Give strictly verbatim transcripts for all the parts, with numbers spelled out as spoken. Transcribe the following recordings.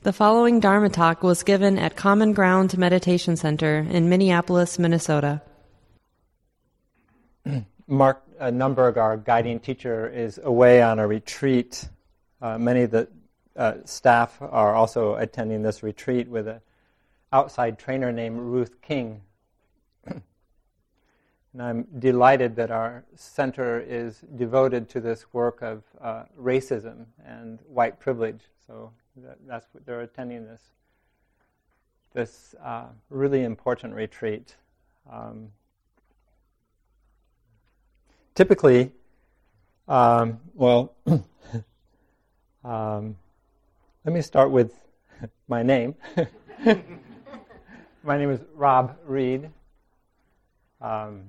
The following Dharma talk was given at Common Ground Meditation Center in Minneapolis, Minnesota. Mark uh, Nunberg, our guiding teacher, is away on a retreat. Uh, many of the uh, staff are also attending this retreat with an outside trainer named Ruth King. And I'm delighted that our center is devoted to this work of uh, racism and white privilege. So that, that's what they're attending this this uh, really important retreat. Um, typically, um, well, um, let me start with my name. My name is Rob Reed. Um,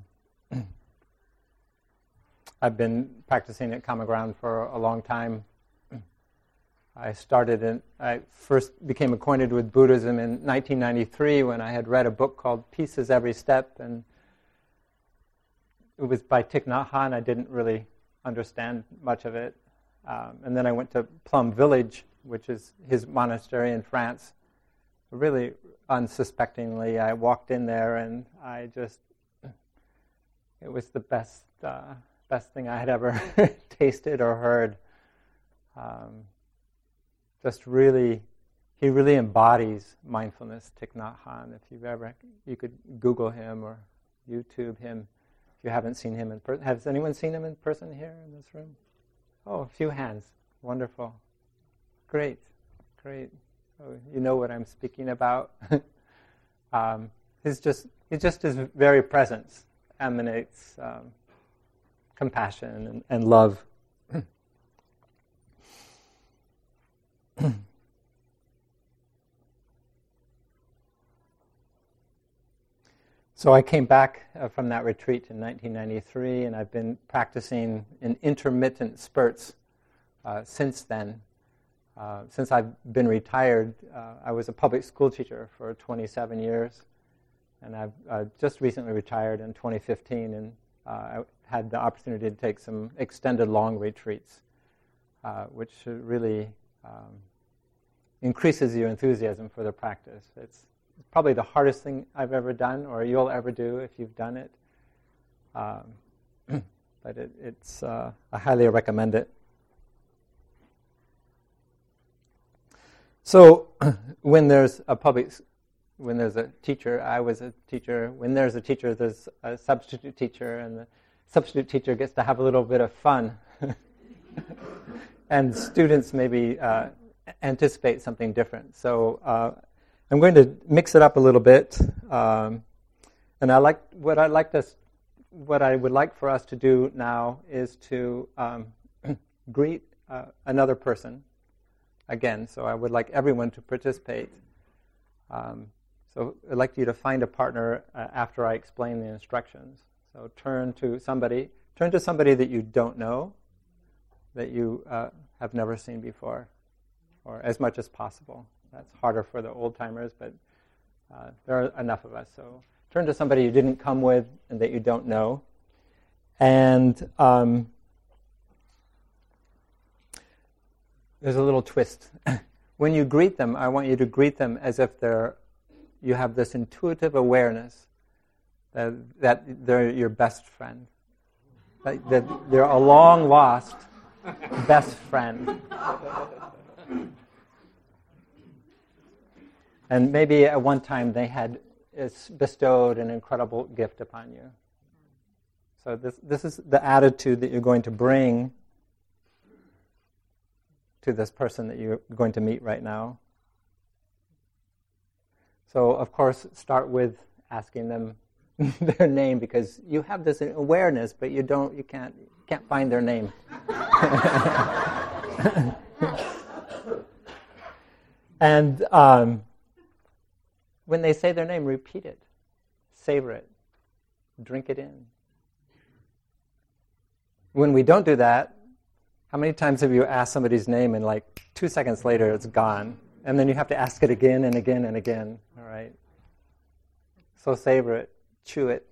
I've been practicing at Common Ground for a long time. I started in, I first became acquainted with Buddhism in nineteen ninety-three when I had read a book called Peace is Every Step, and it was by Thich Nhat Hanh. I didn't really understand much of it. Um, and then I went to Plum Village, which is his monastery in France. Really unsuspectingly, I walked in there and I just, it was the best uh, best thing I had ever tasted or heard. Um, just really, he really embodies mindfulness, Thich Nhat Hanh. If you've ever, you could Google him or YouTube him if you haven't seen him in person. Has anyone seen him in person here in this room? Oh, a few hands. Wonderful. Great, great. So you know what I'm speaking about. um, he's just, he just his very presence emanates um, compassion and, and love. So I came back uh, from that retreat in nineteen ninety-three, and I've been practicing in intermittent spurts uh, since then. Uh, since I've been retired, uh, I was a public school teacher for twenty-seven years, and I've uh, just recently retired in twenty fifteen, and uh, I had the opportunity to take some extended long retreats, uh, which really um, increases your enthusiasm for the practice. It's probably the hardest thing I've ever done, or you'll ever do if you've done it. Um, but it, it's uh, I highly recommend it. So, when there's a public, when there's a teacher, I was a teacher. When there's a teacher, there's a substitute teacher, and the substitute teacher gets to have a little bit of fun. And students maybe uh, anticipate something different. So, uh, I'm going to mix it up a little bit. Um, and I like what I like to, what I would like for us to do now is to um, greet uh, another person. Again, so I would like everyone to participate. Um, so I'd like you to find a partner uh, after I explain the instructions. So turn to somebody, turn to somebody that you don't know, that you uh, have never seen before, or as much as possible. That's harder for the old-timers, but uh, there are enough of us. So turn to somebody you didn't come with and that you don't know. And Um, There's a little twist. When you greet them, I want you to greet them as if they're, you have this intuitive awareness that, that they're your best friend, that, that they're a long-lost best friend. And maybe at one time they had bestowed an incredible gift upon you. So this this is the attitude that you're going to bring to this person that you're going to meet right now. So, of course, start with asking them their name, because you have this awareness, but you don't, you can't, can't find their name. And um, when they say their name, repeat it, savor it, drink it in. When we don't do that, how many times have you asked somebody's name and like two seconds later it's gone? And then you have to ask it again and again and again, all right? So savor it, chew it.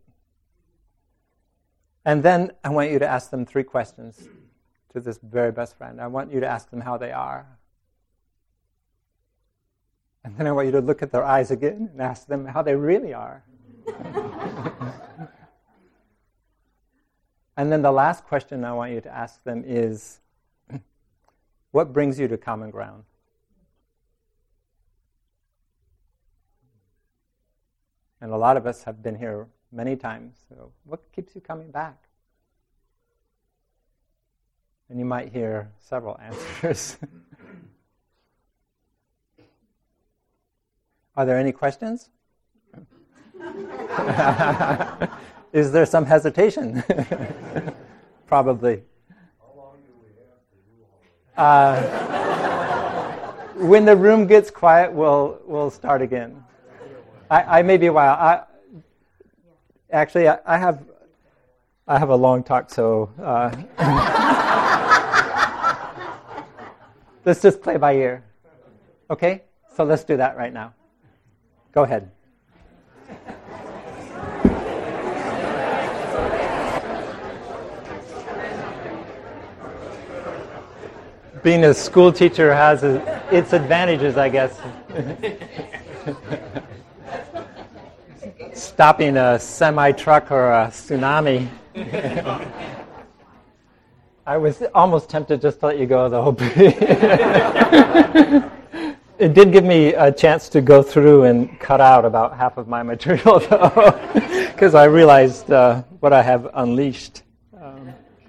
And then I want you to ask them three questions to this very best friend. I want you to ask them how they are. And then I want you to look at their eyes again and ask them how they really are. And then the last question I want you to ask them is, what brings you to common ground? And a lot of us have been here many times, so what keeps you coming back? And you might hear several answers. Are there any questions? Is there some hesitation? Probably. How long do we have to do all Uh, this? when the room gets quiet, we'll we'll start again. I, I may be a while. I, actually, I, I have I have a long talk, so uh, let's just play by ear. Okay? So let's do that right now. Go ahead. Being a school teacher has a, its advantages, I guess. Stopping a semi-truck or a tsunami. I was almost tempted just to let you go, though. It did give me a chance to go through and cut out about half of my material, though, because I realized uh, what I have unleashed. Um,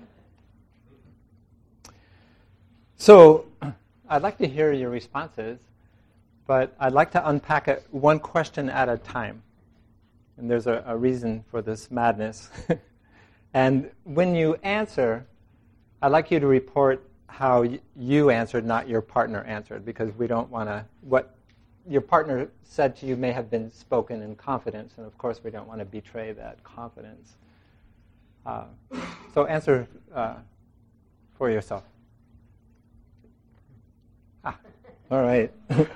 so I'd like to hear your responses, but I'd like to unpack it one question at a time. And there's a, a reason for this madness. And when you answer, I'd like you to report how y- you answered, not your partner answered, because we don't want to, what your partner said to you may have been spoken in confidence, and of course we don't want to betray that confidence. Uh, so answer uh, for yourself. Ah, all right.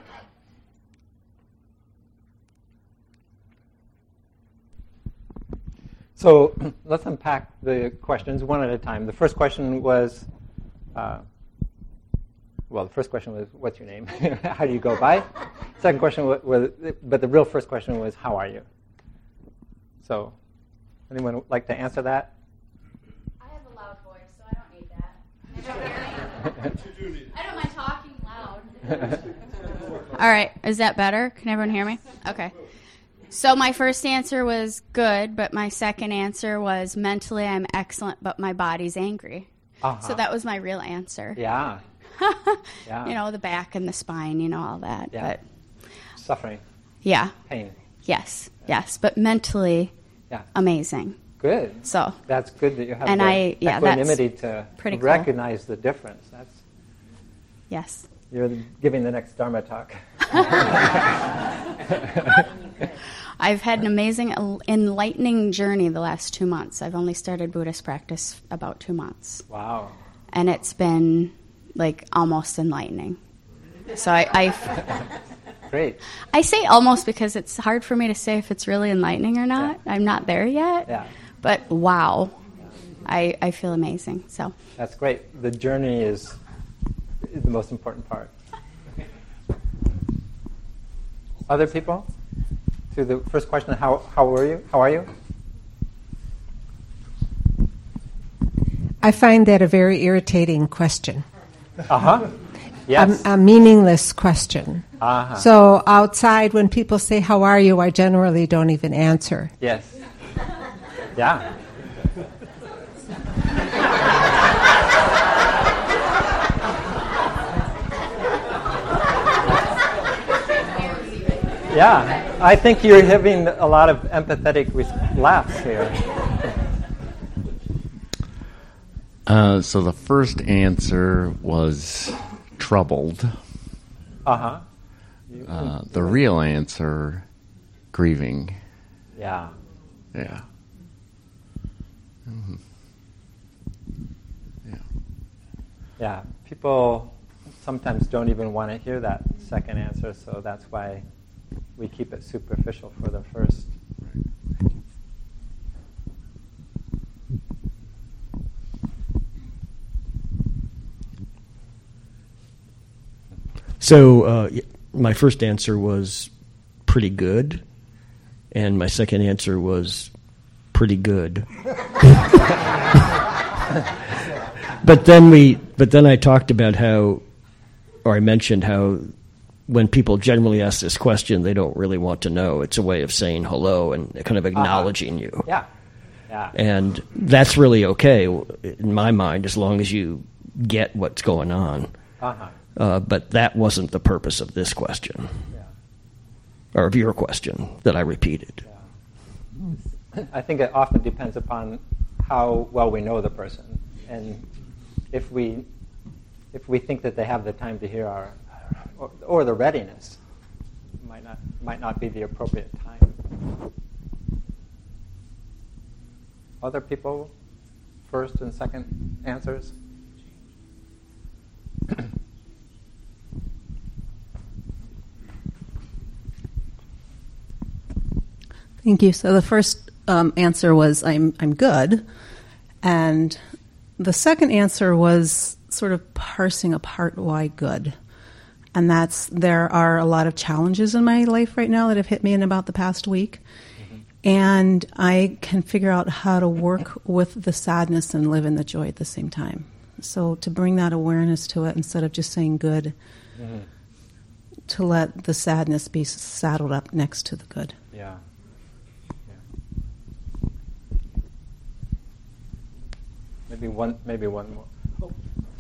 So let's unpack the questions one at a time. The first question was, uh, well, the first question was, what's your name? How do you go by? Second question was, was, but the real first question was, how are you? So, anyone like to answer that? I have a loud voice, so I don't need that. I don't, I don't mind talking loud. All right, is that better? Can everyone hear me? Okay. So my first answer was good, but my second answer was mentally I'm excellent, but my body's angry. Uh-huh. So that was my real answer. Yeah. Yeah. You know, the back and the spine, you know, all that. Yeah. But suffering. Yeah. Pain. Yes, yeah. yes. But mentally, yeah. amazing. Good. So that's good that you have and the I, yeah, equanimity to pretty recognize cool. the difference. That's Yes. You're giving the next Dharma talk. I've had an amazing, enlightening journey the last two months. I've only started Buddhist practice about two months. Wow. And it's been, like, almost enlightening. So I... I Great. I say almost because it's hard for me to say if it's really enlightening or not. Yeah. I'm not there yet. Yeah. But wow. I, I feel amazing. So that's great. The journey is, is the most important part. Other people? To the first question, how how were you? How are you? I find that a very irritating question. Uh-huh. Yes. A, a meaningless question. Uh-huh. So outside, when people say, how are you, I generally don't even answer. Yes. Yeah. Yeah, I think you're having a lot of empathetic res- laughs here. Uh, so the first answer was troubled. Uh-huh. Uh, the real answer, grieving. Yeah. Yeah. Mm-hmm. Yeah. Yeah, people sometimes don't even want to hear that second answer, so that's why we keep it superficial for the first. So uh, my first answer was pretty good, and my second answer was pretty good. But then we, but then I talked about how, or I mentioned how when people generally ask this question, they don't really want to know. It's a way of saying hello and kind of acknowledging uh-huh. you. Yeah. Yeah. And that's really okay in my mind, as long as you get what's going on. Uh-huh. Uh, but that wasn't the purpose of this question, yeah. or of your question that I repeated. Yeah. I think it often depends upon how well we know the person, and if we if we think that they have the time to hear our, or, or the readiness, might not might not be the appropriate time. Other people, first and second answers. Thank you. So the first um, answer was I'm I'm good, and the second answer was sort of parsing apart why good, and that's there are a lot of challenges in my life right now that have hit me in about the past week, mm-hmm. and I can figure out how to work with the sadness and live in the joy at the same time. So to bring that awareness to it instead of just saying good, mm-hmm. to let the sadness be saddled up next to the good. Yeah. Maybe one, maybe one more. Oh.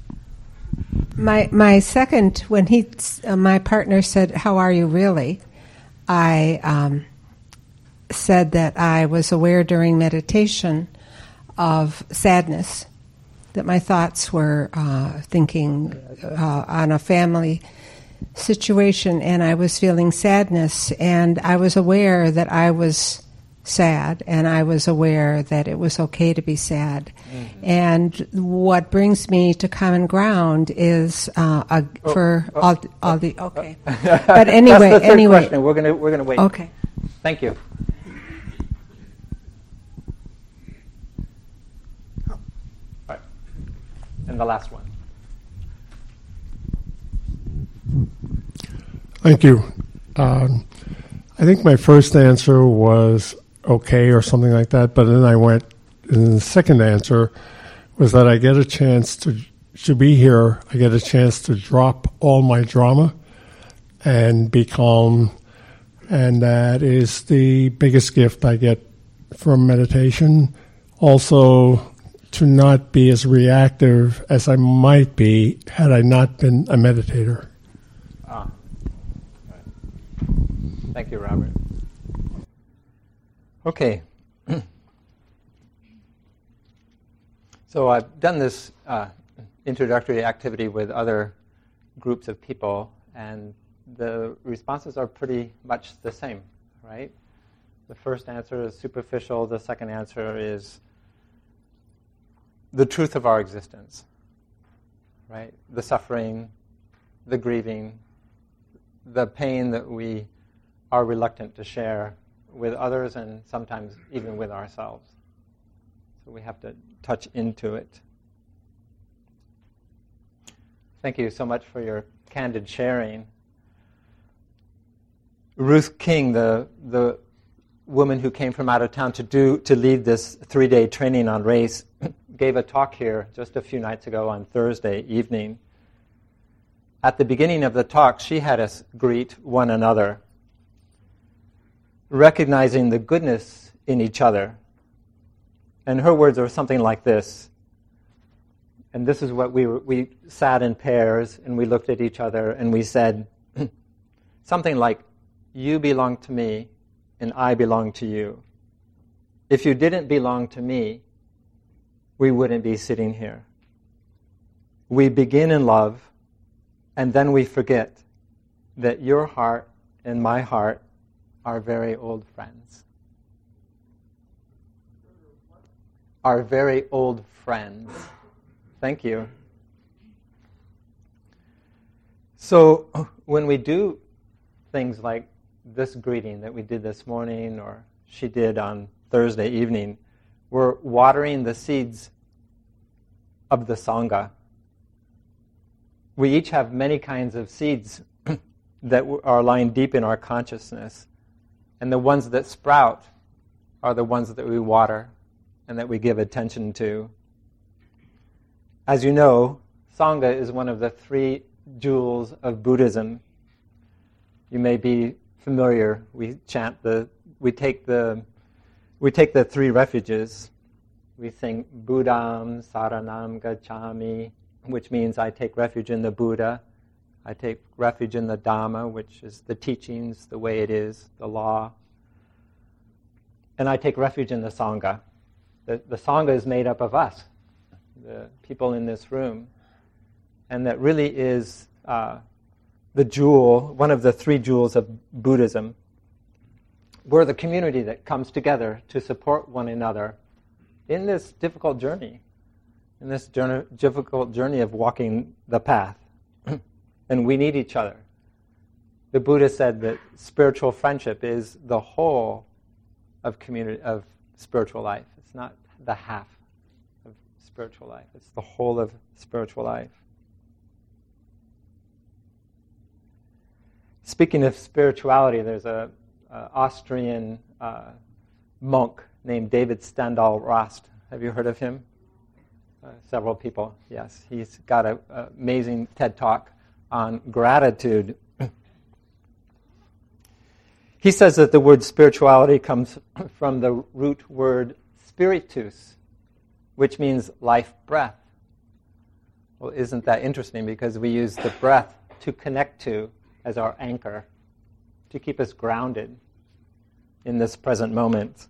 My my second, when he, uh, my partner said, "How are you really?" I um, said that I was aware during meditation of sadness, that my thoughts were uh, thinking uh, on a family situation, and I was feeling sadness, and I was aware that I was sad, and I was aware that it was okay to be sad. Mm-hmm. And what brings me to common ground is uh, a, oh, for oh, all, all oh, the okay. Oh. But anyway, That's the third anyway, question. we're gonna we're gonna wait. Okay, thank you. All right, and the last one. Thank you. Um, I think my first answer was okay or something like that, but then I went, and the second answer was that I get a chance to to be here. I get a chance to drop all my drama and be calm, and that is the biggest gift I get from meditation. Also, to not be as reactive as I might be had I not been a meditator. Ah. Right. Thank you, Robert. Okay. So I've done this uh, introductory activity with other groups of people, and the responses are pretty much the same, right? The first answer is superficial. The second answer is the truth of our existence, right? The suffering, the grieving, the pain that we are reluctant to share with others and sometimes even with ourselves. So we have to touch into it. Thank you so much for your candid sharing. Ruth King, the the woman who came from out of town to do to lead this three-day training on race, gave a talk here just a few nights ago on Thursday evening. At the beginning of the talk, she had us greet one another, recognizing the goodness in each other. And her words are something like this. And this is what we were, we sat in pairs and we looked at each other and we said something like, "You belong to me and I belong to you. If you didn't belong to me, we wouldn't be sitting here. We begin in love, and then we forget that your heart and my heart are very old friends. Are very old friends." Thank you. So when we do things like this greeting that we did this morning, or she did on Thursday evening, we're watering the seeds of the Sangha. We each have many kinds of seeds that are lying deep in our consciousness. And the ones that sprout are the ones that we water and that we give attention to. As you know, Sangha is one of the three jewels of Buddhism. You may be familiar. We chant the, we take the, we take the three refuges. We sing Buddham Saranam Gacchami, which means I take refuge in the Buddha. I take refuge in the Dhamma, which is the teachings, the way it is, the law. And I take refuge in the Sangha. The, the Sangha is made up of us, the people in this room. And that really is uh, the jewel, one of the three jewels of Buddhism. We're the community that comes together to support one another in this difficult journey, in this journey, difficult journey of walking the path. And we need each other. The Buddha said that spiritual friendship is the whole of community of spiritual life. It's not the half of spiritual life. It's the whole of spiritual life. Speaking of spirituality, there's a, a Austrian uh, monk named David Stendhal Rast. Have you heard of him? Uh, several people, yes. He's got an amazing TED Talk on gratitude. He says that the word spirituality comes from the root word spiritus, which means life breath. Well, isn't that interesting? Because we use the breath to connect to as our anchor, to keep us grounded in this present moment.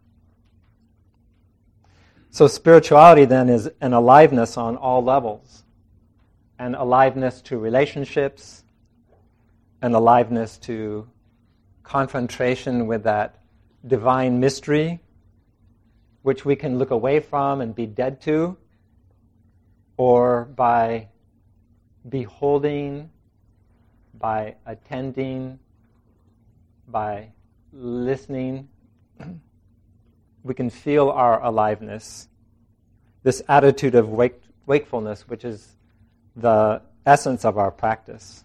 So spirituality then is an aliveness on all levels. An aliveness to relationships, an aliveness to confrontation with that divine mystery, which we can look away from and be dead to, or by beholding, by attending, by listening, we can feel our aliveness, this attitude of wake, wakefulness, which is the essence of our practice.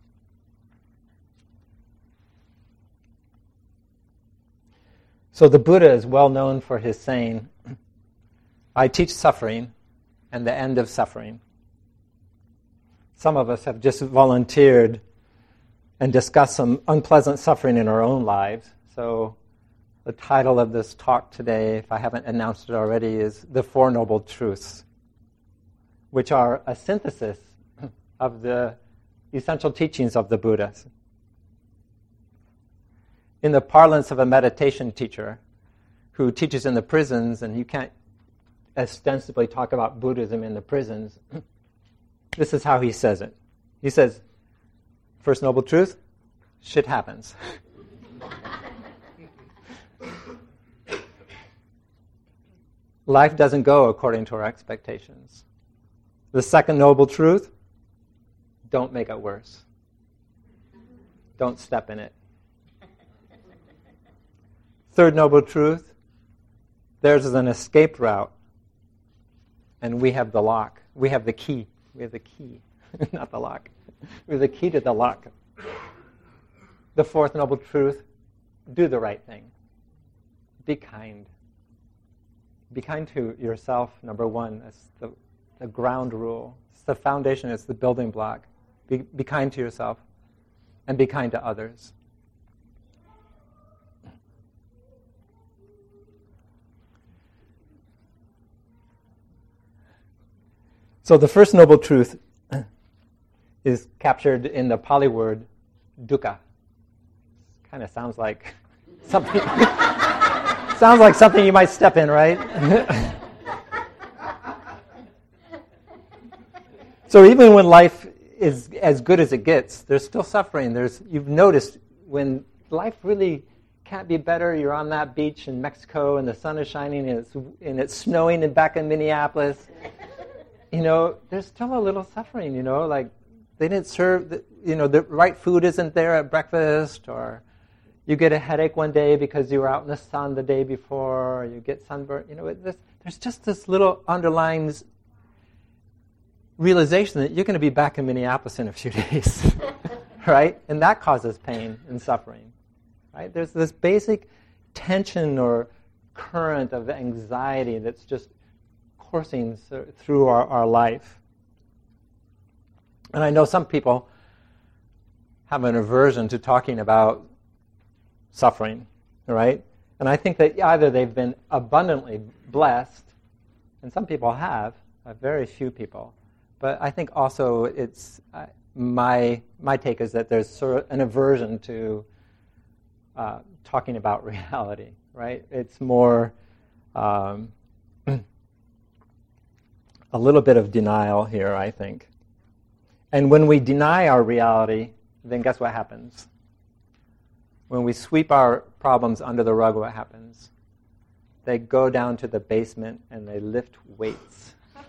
So the Buddha is well known for his saying, I teach suffering and the end of suffering. Some of us have just volunteered and discussed some unpleasant suffering in our own lives. So the title of this talk today, if I haven't announced it already, is The Four Noble Truths, which are a synthesis of the essential teachings of the Buddha. In the parlance of a meditation teacher who teaches in the prisons, and you can't ostensibly talk about Buddhism in the prisons, this is how he says it. He says, first noble truth, shit happens. Life doesn't go according to our expectations. The second noble truth, don't make it worse. Don't step in it. Third noble truth, theirs is an escape route, and we have the lock. We have the key. We have the key, not the lock. We have the key to the lock. The fourth noble truth, do the right thing. Be kind. Be kind to yourself, number one. That's the, the ground rule. It's the foundation. It's the building block. Be, be kind to yourself and be kind to others. So the first noble truth is captured in the Pali word dukkha. Kind of sounds like something sounds like something you might step in, right? So even when life is as good as it gets, there's still suffering. There's you've noticed when life really can't be better, you're on that beach in Mexico and the sun is shining and it's, and it's snowing in back in Minneapolis. You know, there's still a little suffering, you know, like they didn't serve, the, you know, the right food isn't there at breakfast, or you get a headache one day because you were out in the sun the day before, or you get sunburned. You know, there's, there's just this little underlying realization that you're going to be back in Minneapolis in a few days. right? And that causes pain and suffering, right? There's this basic tension or current of anxiety that's just coursing through our, our life. And I know some people have an aversion to talking about suffering, right? And I think that either they've been abundantly blessed, and some people have, uh, very few people, but I think also it's uh, my my take is that there's sort of an aversion to uh, talking about reality, right? It's more um, a little bit of denial here, I think. And when we deny our reality, then guess what happens? When we sweep our problems under the rug, what happens? They go down to the basement and they lift weights.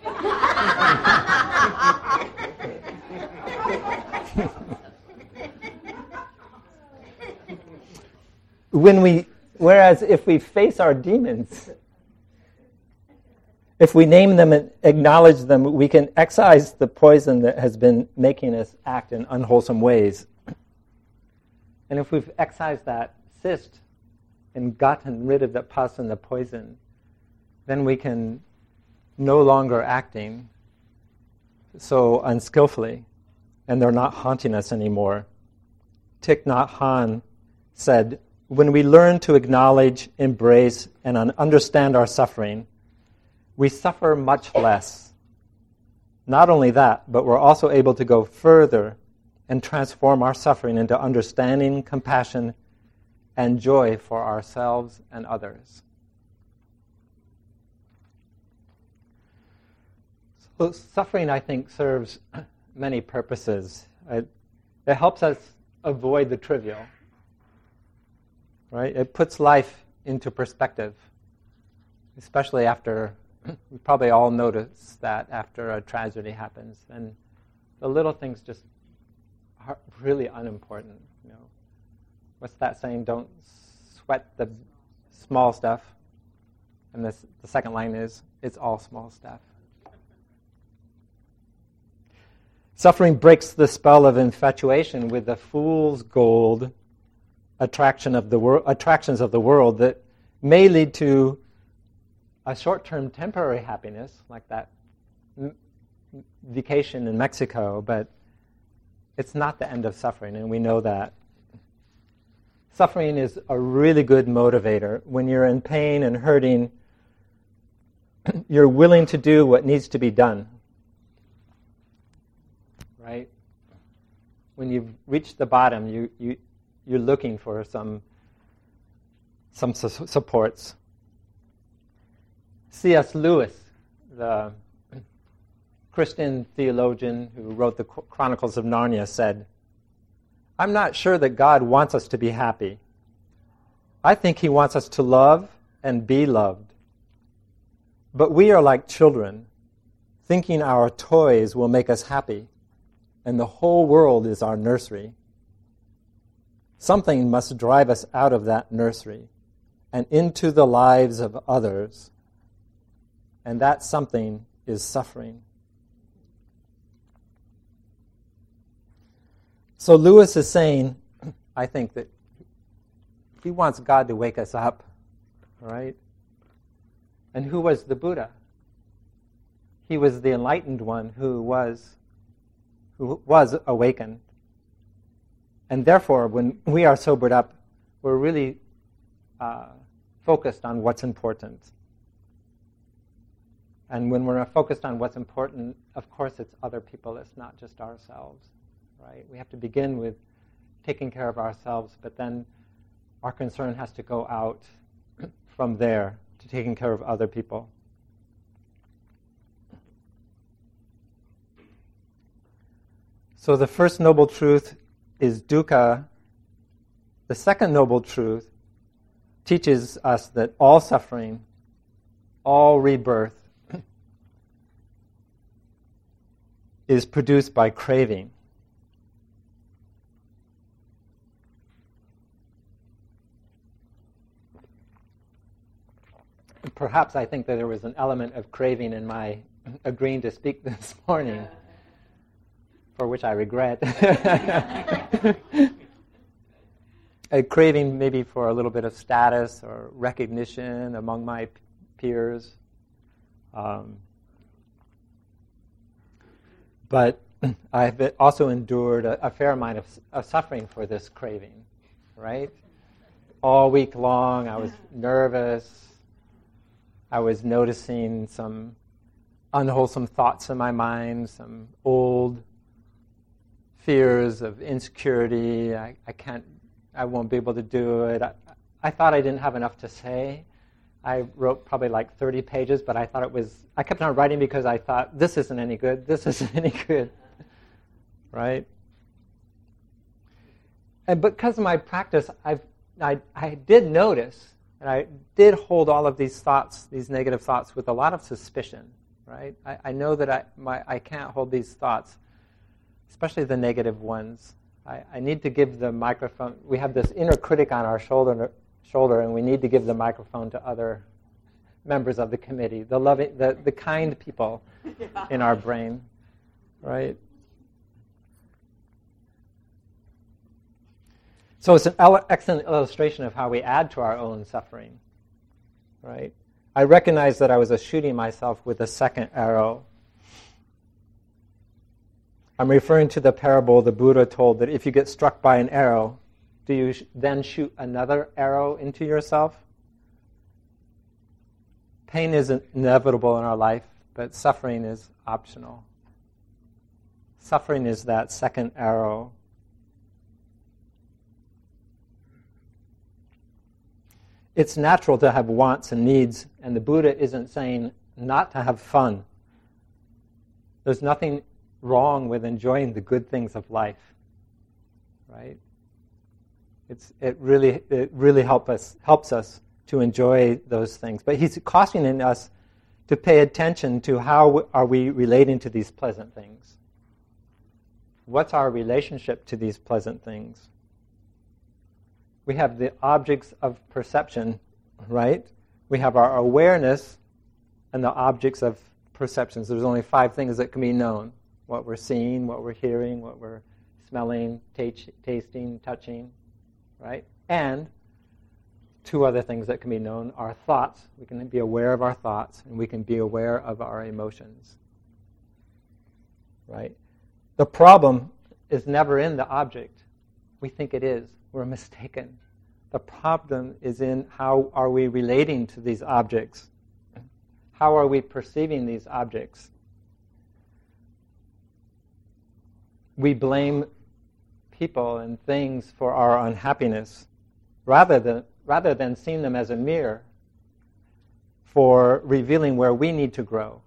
when we, whereas if we face our demons, if we name them and acknowledge them, we can excise the poison that has been making us act in unwholesome ways. And if we've excised that cyst and gotten rid of the pus and the poison, then we can no longer acting so unskillfully, and they're not haunting us anymore. Thich Nhat Hanh said, when we learn to acknowledge, embrace, and un- understand our suffering, we suffer much less. Not only that, but we're also able to go further and transform our suffering into understanding, compassion, and joy for ourselves and others. So suffering, I think, serves many purposes. It, it helps us avoid the trivial, right? It puts life into perspective, especially after, we probably all notice that after a tragedy happens, and the little things just are really unimportant. You know, what's that saying? Don't sweat the small stuff. And this, the second line is, it's all small stuff. Suffering breaks the spell of infatuation with the fool's gold attraction of the wor- attractions of the world that may lead to a short-term temporary happiness, like that m- vacation in Mexico, but it's not the end of suffering, and we know that. Suffering is a really good motivator. When you're in pain and hurting, you're willing to do what needs to be done. Right? When you've reached the bottom, you, you, you're looking for some, some su- supports. C S Lewis, the Christian theologian who wrote the Chronicles of Narnia, said, I'm not sure that God wants us to be happy. I think he wants us to love and be loved. But we are like children, thinking our toys will make us happy, and the whole world is our nursery. Something must drive us out of that nursery and into the lives of others, and that something is suffering. So Lewis is saying, I think that he wants God to wake us up, right? And who was the Buddha? He was the enlightened one who was, who was awakened. And therefore, when we are sobered up, we're really uh, focused on what's important. And when we're focused on what's important, of course it's other people, it's not just ourselves. Right? We have to begin with taking care of ourselves, but then our concern has to go out from there to taking care of other people. So the first noble truth is dukkha. The second noble truth teaches us that all suffering, all rebirth is produced by craving. Perhaps I think that there was an element of craving in my agreeing to speak this morning. for which I regret. A craving maybe for a little bit of status or recognition among my p- peers. Um, but I've also endured a, a fair amount of, of suffering for this craving, right? All week long I was nervous. I was noticing some unwholesome thoughts in my mind, some old fears of insecurity. I, I can't, I won't be able to do it. I, I thought I didn't have enough to say. I wrote probably like thirty pages, but I thought it was, I kept on writing because I thought, this isn't any good, this isn't any good, right? And because of my practice, I've, I, I did notice, and I did hold all of these thoughts, these negative thoughts, with a lot of suspicion, right? I, I know that I, my, I can't hold these thoughts, especially the negative ones. I, I need to give the microphone, we have this inner critic on our shoulder, shoulder, and we need to give the microphone to other members of the committee, the loving, the, the kind people yeah. in our brain, right? So it's an excellent illustration of how we add to our own suffering, right? I recognized that I was shooting myself with a second arrow. I'm referring to the parable the Buddha told that if you get struck by an arrow, do you sh- then shoot another arrow into yourself? Pain is inevitable in our life, but suffering is optional. Suffering is that second arrow. It's natural to have wants and needs, and the Buddha isn't saying not to have fun. There's nothing wrong with enjoying the good things of life, right? It's it really it really help us helps us to enjoy those things. But he's cautioning us to pay attention to how are we relating to these pleasant things. What's our relationship to these pleasant things? We have the objects of perception, right? We have our awareness and the objects of perceptions. There's only five things that can be known. What we're seeing, what we're hearing, what we're smelling, t- tasting, touching, right? And two other things that can be known are thoughts. We can be aware of our thoughts, and we can be aware of our emotions, right? The problem is never in the object. We think it is. We're mistaken. The problem is in how are we relating to these objects? How are we perceiving these objects? We blame people and things for our unhappiness rather than, rather than seeing them as a mirror for revealing where we need to grow.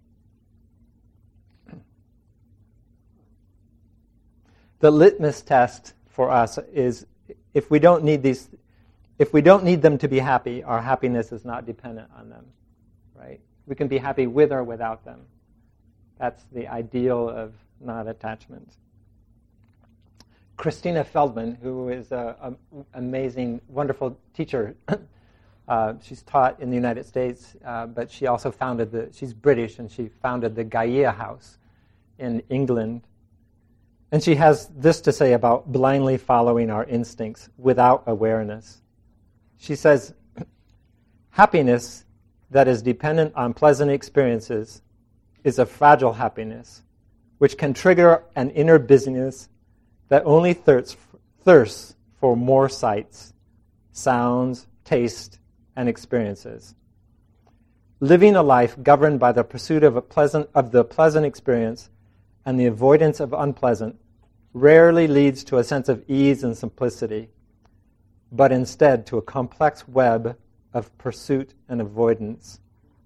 The litmus test for us is if we don't need these, if we don't need them to be happy, our happiness is not dependent on them, right? We can be happy with or without them. That's the ideal of non-attachment. Christina Feldman, who is an amazing, wonderful teacher, uh, she's taught in the United States, uh, but she also founded the, she's British, and she founded the Gaia House in England. And she has this to say about blindly following our instincts without awareness. She says, happiness that is dependent on pleasant experiences is a fragile happiness, which can trigger an inner busyness that only thirsts, thirsts for more sights, sounds, taste, and experiences. Living a life governed by the pursuit of a pleasant of the pleasant experience and the avoidance of unpleasant rarely leads to a sense of ease and simplicity, but instead to a complex web of pursuit and avoidance.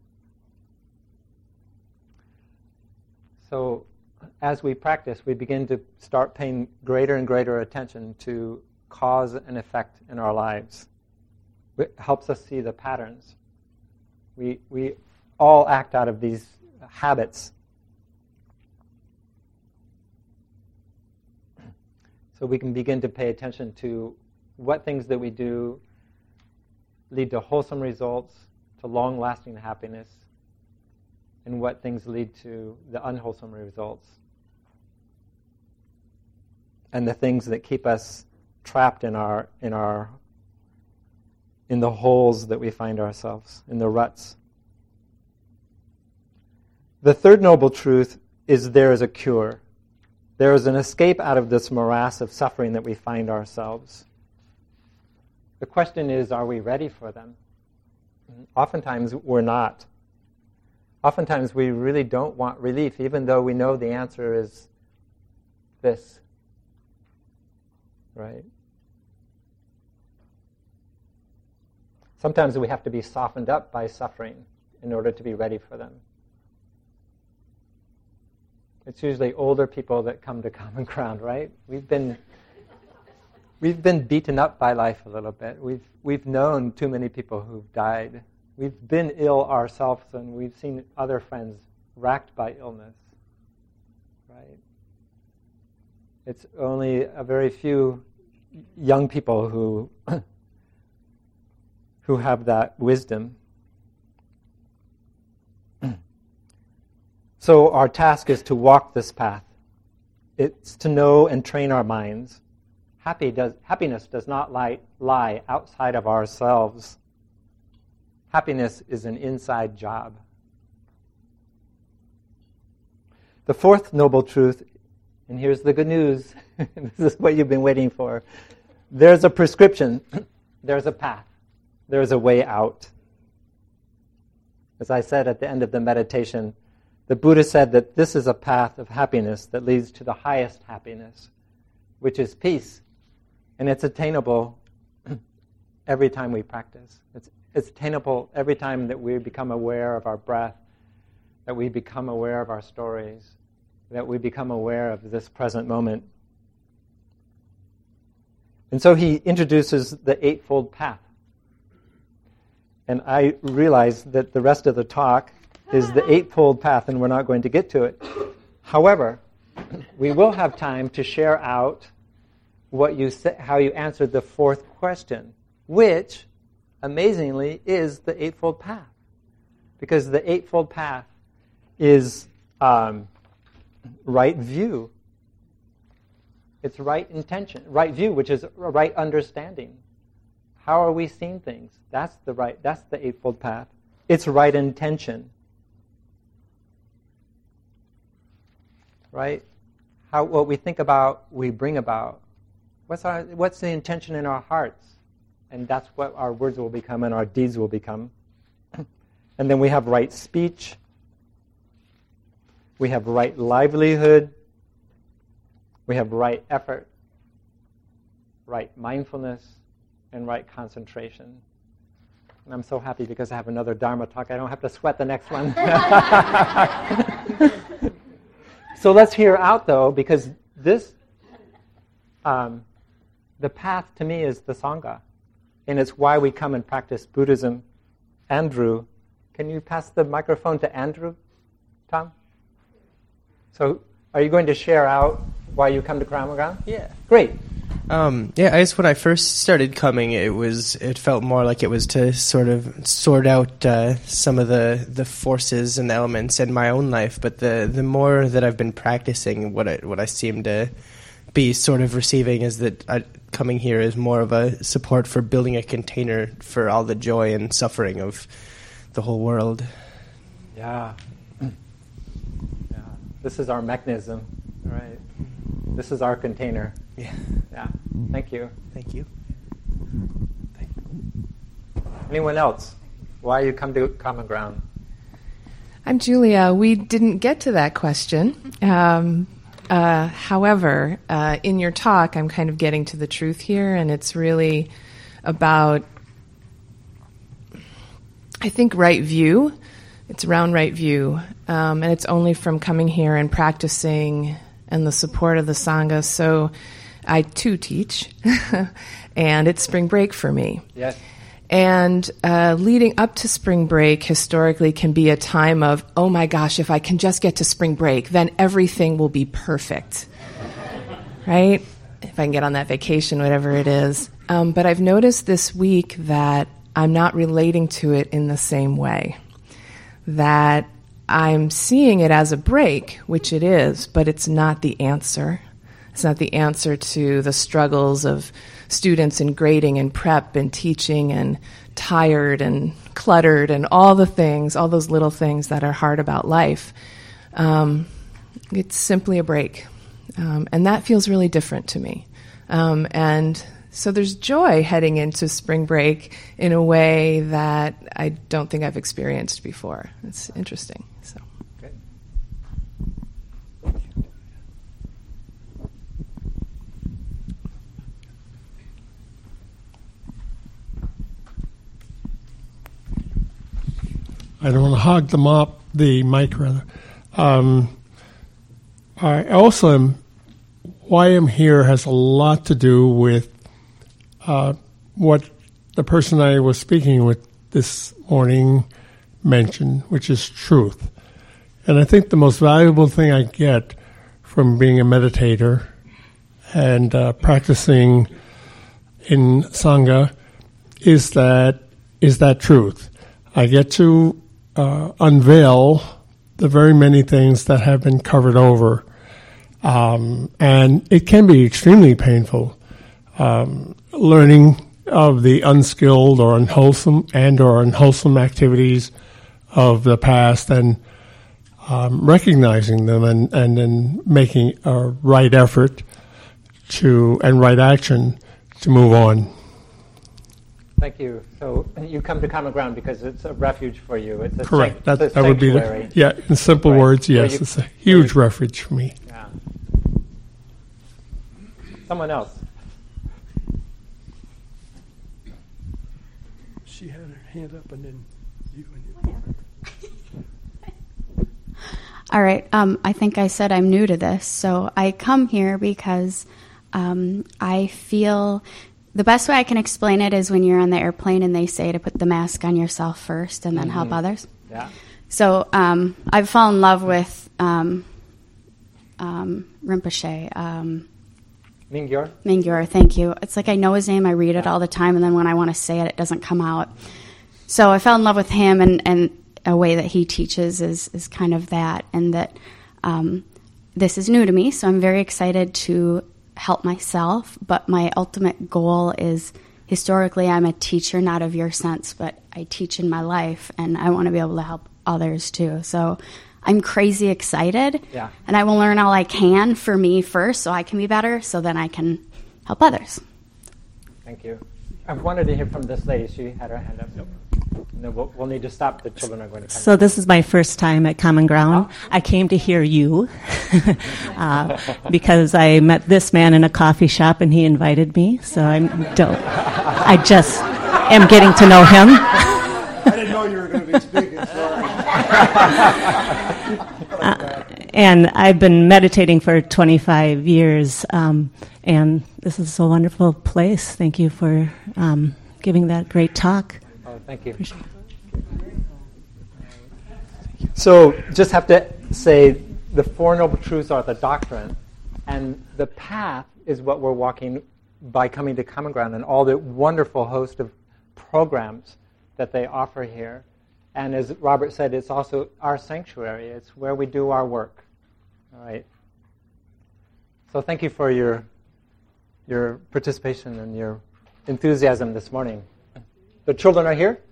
So, as we practice, we begin to start paying greater and greater attention to cause and effect in our lives. It helps us see the patterns. We we all act out of these habits. So we can begin to pay attention to what things that we do lead to wholesome results, to long-lasting happiness, and what things lead to the unwholesome results. and the things that keep us trapped in our in our in the holes that we find ourselves, in the ruts. The third noble truth is there is a cure. There is an escape out of this morass of suffering that we find ourselves. The question is, are we ready for them? Oftentimes we're not. Oftentimes we really don't want relief, even though we know the answer is this. Right? Sometimes we have to be softened up by suffering in order to be ready for them. It's usually older people that come to common ground, right? We've been we've been beaten up by life a little bit. We've we've known too many people who've died. We've been ill ourselves, and we've seen other friends racked by illness. Right? It's only a very few young people who who have that wisdom. So our task is to walk this path. It's to know and train our minds. Happy does, happiness does not lie, lie outside of ourselves. Happiness is an inside job. The fourth noble truth, and here's the good news, this is what you've been waiting for. There's a prescription, there's a path, there's a way out. As I said at the end of the meditation, the Buddha said that this is a path of happiness that leads to the highest happiness, which is peace. And it's attainable every time we practice. It's, it's attainable every time that we become aware of our breath, that we become aware of our stories, that we become aware of this present moment. And so he introduces the Eightfold Path. And I realize that the rest of the talk is the Eightfold Path, and we're not going to get to it. However, we will have time to share out what you sa- how you answered the fourth question, which, amazingly, is the Eightfold Path. Because the Eightfold Path is um, right view. It's right intention, right view, which is right understanding. How are we seeing things? That's the right. That's the Eightfold Path. It's right intention. Right? How what we think about, we bring about. What's our what's the intention in our hearts? And that's what our words will become and our deeds will become. And then we have right speech. We have right livelihood. We have right effort, right mindfulness, and right concentration. And I'm so happy because I have another Dharma talk. I don't have to sweat the next one. So let's hear out, though, because this, um, the path to me is the Sangha. And it's why we come and practice Buddhism. Andrew, can you pass the microphone to Andrew, Tom? So are you going to share out why you come to Common Ground? Yeah. Great. Um, yeah, I guess when I first started coming, it was it felt more like it was to sort of sort out uh, some of the, the forces and elements in my own life. But the, the more that I've been practicing, what I, what I seem to be sort of receiving is that I, coming here is more of a support for building a container for all the joy and suffering of the whole world. Yeah. Yeah. This is our mechanism, right? This is our container. Yeah. Yeah. Thank you. Thank you. Thank you. Anyone else? Why you come to Common Ground? I'm Julia. We didn't get to that question. Um, uh, however, uh, in your talk, I'm kind of getting to the truth here, and it's really about, I think, right view. It's around right view, um, and it's only from coming here and practicing and the support of the Sangha. So I, too, teach, and it's spring break for me. Yes. And uh, leading up to spring break historically can be a time of, oh my gosh, if I can just get to spring break, then everything will be perfect, right? If I can get on that vacation, whatever it is. Um, but I've noticed this week that I'm not relating to it in the same way, that I'm seeing it as a break, which it is, but it's not the answer. It's not the answer to the struggles of students in grading and prep and teaching and tired and cluttered and all the things, all those little things that are hard about life. Um, it's simply a break. Um, and that feels really different to me. Um, and so there's joy heading into spring break in a way that I don't think I've experienced before. It's interesting. So. Okay. I don't want to hog the mop, the mic rather. Um, I also am, why I'm here has a lot to do with uh, what the person I was speaking with this morning mentioned, which is truth. And I think the most valuable thing I get from being a meditator and uh, practicing in Sangha is that is that truth. I get to uh, unveil the very many things that have been covered over. Um, and it can be extremely painful, um, learning of the unskilled or unwholesome and or unwholesome activities of the past and um, recognizing them and, and then making a right effort to and right action to move on. Thank you. So you come to Common Ground because it's a refuge for you. It's a Correct. San- that it's a that would be sanctuary. the, yeah. In simple Right. words, Where yes, you- it's a huge refuge for me. Yeah. Someone else. She had her hand up, and then you. All right. Um, I think I said I'm new to this, so I come here because um, I feel the best way I can explain it is when you're on the airplane and they say to put the mask on yourself first and then Mm-hmm. help others. Yeah. So um, I've fallen in love with um, um, Rinpoche. Um, Mingyur? Mingyur, thank you. It's like I know his name, I read it all the time, and then when I want to say it, it doesn't come out. So I fell in love with him, and, and a way that he teaches is, is kind of that, and that um, this is new to me, so I'm very excited to help myself, but my ultimate goal is, historically, I'm a teacher, not of your sense, but I teach in my life, and I want to be able to help others too. So I'm crazy excited, Yeah. and I will learn all I can for me first so I can be better, so then I can help others. Thank you. I wanted to hear from this lady. She had her hand up. Yep. No, we'll, we'll need to stop. The children are going to come. So this is my first time at Common Ground. Oh. I came to hear you uh, because I met this man in a coffee shop and he invited me. So I'm don't. I just am getting to know him. I didn't know you were going to be speaking. Sorry. uh, and I've been meditating for twenty-five years, um, and this is a wonderful place. Thank you for um, giving that great talk. Oh, thank you. Appreciate it. So just have to say the Four Noble Truths are the doctrine, and the path is what we're walking by coming to Common Ground and all the wonderful host of programs that they offer here. And as Robert said, it's also our sanctuary. It's where we do our work. All right. So thank you for your your participation and your enthusiasm this morning. The children are here?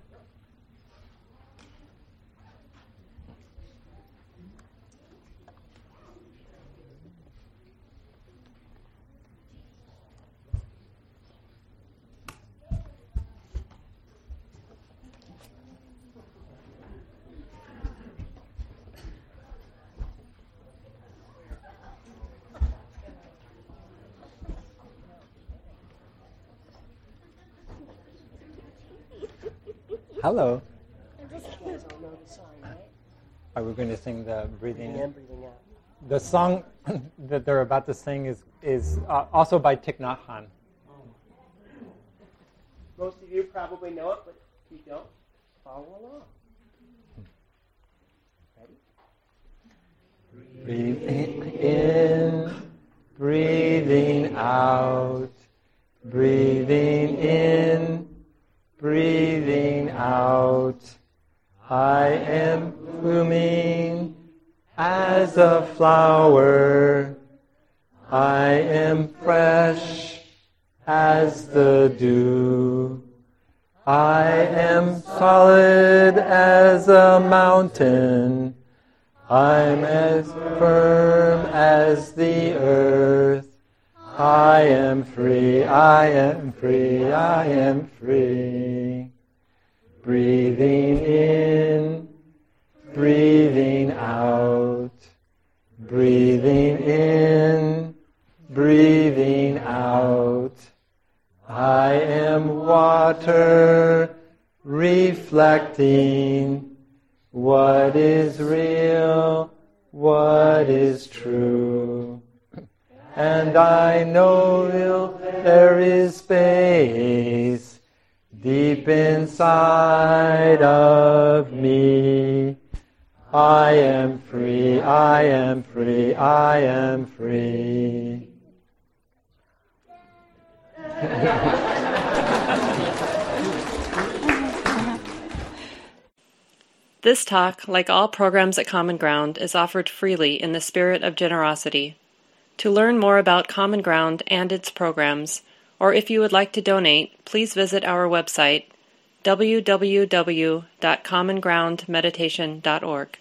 Hello. Are we going to sing the breathing in? The song that they're about to sing is is uh, also by Thich Nhat Hanh. Most of you probably know it, but if you don't, follow along. Ready? Breathing in, breathing out, breathing in, breathing out. I am blooming as a flower. I am fresh as the dew. I am solid as a mountain. I'm as firm as the earth. I am free, I am free, I am free. Breathing in, breathing out. Breathing in, breathing out. I am water reflecting what is real, what is true. And I know there is space deep inside of me. I am free, I am free, I am free. This talk, like all programs at Common Ground, is offered freely in the spirit of generosity. To learn more about Common Ground and its programs, or if you would like to donate, please visit our website, w w w dot common ground meditation dot org.